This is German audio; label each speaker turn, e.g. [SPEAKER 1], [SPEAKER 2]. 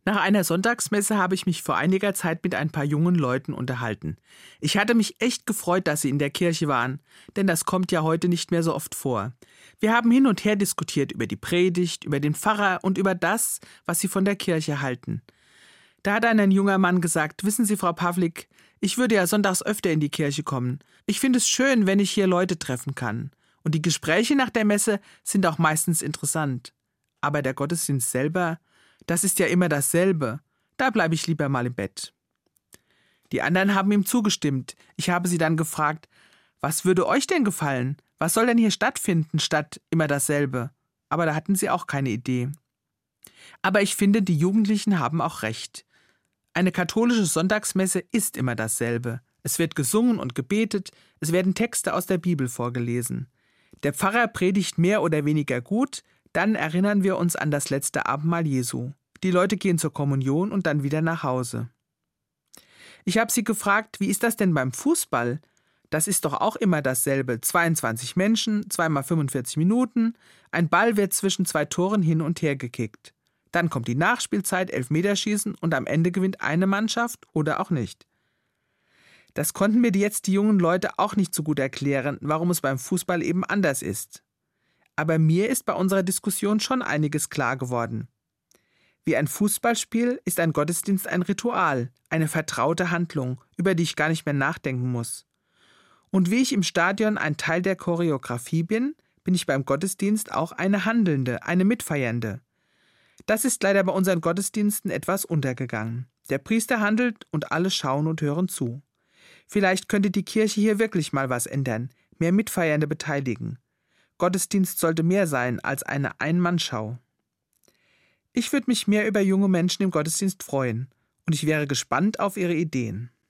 [SPEAKER 1] Nach einer Sonntagsmesse habe ich mich vor einiger Zeit mit ein paar jungen Leuten unterhalten. Ich hatte mich echt gefreut, dass sie in der Kirche waren, denn das kommt ja heute nicht mehr so oft vor. Wir haben hin und her diskutiert über die Predigt, über den Pfarrer und über das, was sie von der Kirche halten. Da hat ein junger Mann gesagt: Wissen Sie, Frau Pawlik, ich würde ja sonntags öfter in die Kirche kommen. Ich finde es schön, wenn ich hier Leute treffen kann. Und die Gespräche nach der Messe sind auch meistens interessant. Aber der Gottesdienst selber, das ist ja immer dasselbe. Da bleibe ich lieber mal im Bett. Die anderen haben ihm zugestimmt. Ich habe sie dann gefragt: Was würde euch denn gefallen? Was soll denn hier stattfinden, statt immer dasselbe? Aber da hatten sie auch keine Idee. Aber ich finde, die Jugendlichen haben auch recht. Eine katholische Sonntagsmesse ist immer dasselbe. Es wird gesungen und gebetet, es werden Texte aus der Bibel vorgelesen. Der Pfarrer predigt mehr oder weniger gut, dann erinnern wir uns an das letzte Abendmahl Jesu. Die Leute gehen zur Kommunion und dann wieder nach Hause. Ich habe sie gefragt: Wie ist das denn beim Fußball? Das ist doch auch immer dasselbe. 22 Menschen, 2x45 Minuten, ein Ball wird zwischen zwei Toren hin und her gekickt. Dann kommt die Nachspielzeit, Elfmeterschießen und am Ende gewinnt eine Mannschaft oder auch nicht. Das konnten mir jetzt die jungen Leute auch nicht so gut erklären, warum es beim Fußball eben anders ist. Aber mir ist bei unserer Diskussion schon einiges klar geworden. Wie ein Fußballspiel ist ein Gottesdienst ein Ritual, eine vertraute Handlung, über die ich gar nicht mehr nachdenken muss. Und wie ich im Stadion ein Teil der Choreografie bin, bin ich beim Gottesdienst auch eine Handelnde, eine Mitfeiernde. Das ist leider bei unseren Gottesdiensten etwas untergegangen. Der Priester handelt und alle schauen und hören zu. Vielleicht könnte die Kirche hier wirklich mal was ändern, mehr Mitfeiernde beteiligen. Gottesdienst sollte mehr sein als eine Ein-Mann-Schau. Ich würde mich mehr über junge Menschen im Gottesdienst freuen und ich wäre gespannt auf ihre Ideen.